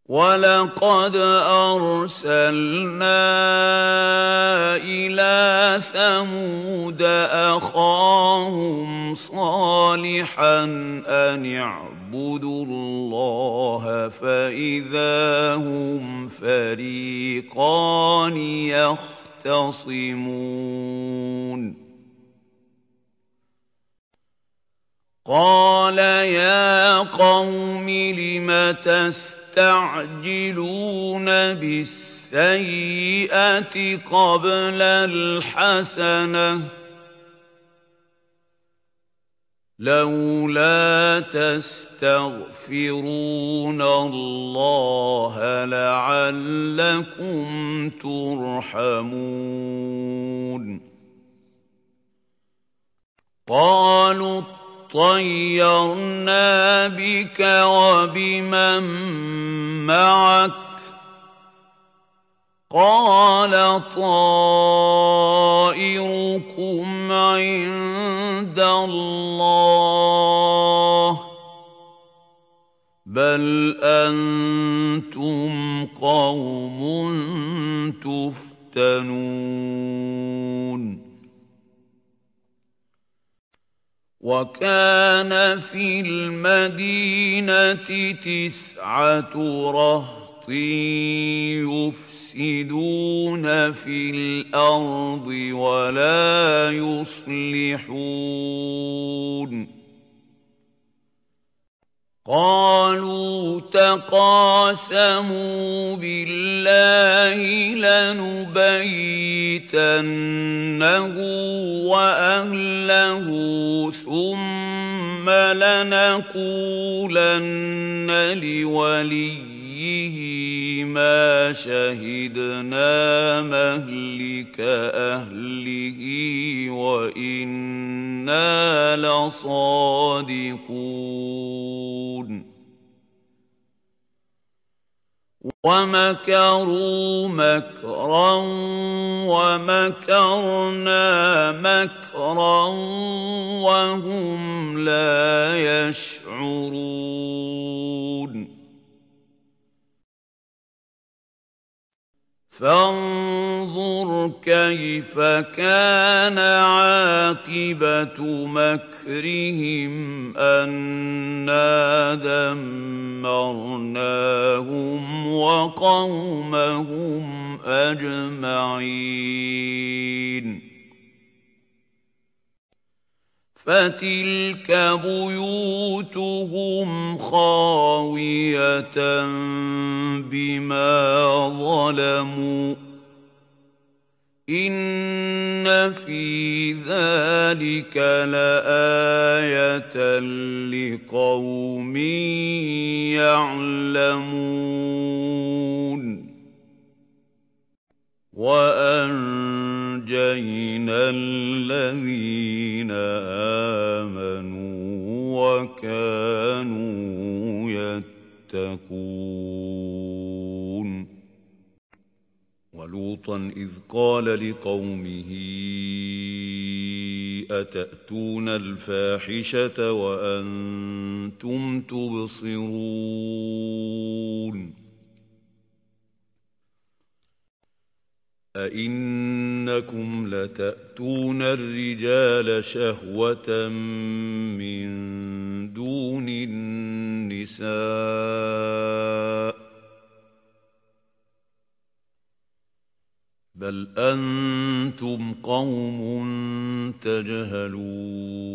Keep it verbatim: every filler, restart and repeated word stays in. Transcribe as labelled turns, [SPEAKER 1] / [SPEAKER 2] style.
[SPEAKER 1] وَلَقَدْ أَرْسَلْنَا إِلَىٰ ثَمُودَ أَخَاهُمْ صَالِحًا أَنِ اعْبُدُوا اللَّهَ فَإِذَا هُمْ فَرِيقَانِ يَخْتَصِمُونَ قَالَ يَا قَوْمِ لِمَ تَسْتَعْجِلُونَ بِالسَّيِّئَةِ قَبْلَ الْحَسَنَةِ ۖ لَوْلَا تَسْتَغْفِرُونَ اللَّهَ لَعَلَّكُمْ تُرْحَمُونَ قَالُوا اطَّيَّرْنَا بِكَ وَبِمَن مَّعَكَ ۚ قَالَ طَائِرُكُمْ عِندَ اللَّهِ ۖ بَلْ أَنتُمْ قَوْمٌ تُفْتَنُونَ وَكَانَ فِي الْمَدِينَةِ تِسْعَةُ رَهْطٍ يُفْسِدُونَ فِي الْأَرْضِ وَلَا يُصْلِحُونَ قَالُوا تَقَاسَمُوا بِاللَّهِ لَنُبَيِّتَنَّهُ وَأَهْلَهُ ثُمَّ لَنَقُولَنَّ لِوَلِيِّهِ مَا شَهِدْنَا مَهْلِكَ أَهْلِهِ وَإِنَّا لَصَادِقُونَ وَمَكَرُوا مَكْرًا وَمَكَرْنَا مَكْرًا وَهُمْ لَا يَشْعُرُونَ فانظُرْ كَيْفَ كَانَ عَاقِبَةُ مَكْرِهِمْ أَنَّا دَمَّرْنَاهُمْ وَقَوْمَهُمْ أَجْمَعِينَ فَتِلْكَ بُيُوتُهُمْ خَاوِيَةً بِمَا ظَلَمُوا ۗ إِنَّ فِي ذَلِكَ لَآيَةً لِقَوْمٍ يَعْلَمُونَ وَأَنجَيْنَا الَّذِينَ آمَنُوا وَكَانُوا يَتَّقُونَ وَلُوطًا إِذْ قَالَ لِقَوْمِهِ أَتَأْتُونَ الْفَاحِشَةَ وَأَنتُمْ تُبْصِرُونَ أَئِنَّكُمْ لَتَأْتُونَ الرِّجَالَ شَهْوَةً مِّن دُونِ النِّسَاءِ ۚ بَلْ أَنتُمْ قَوْمٌ تَجْهَلُونَ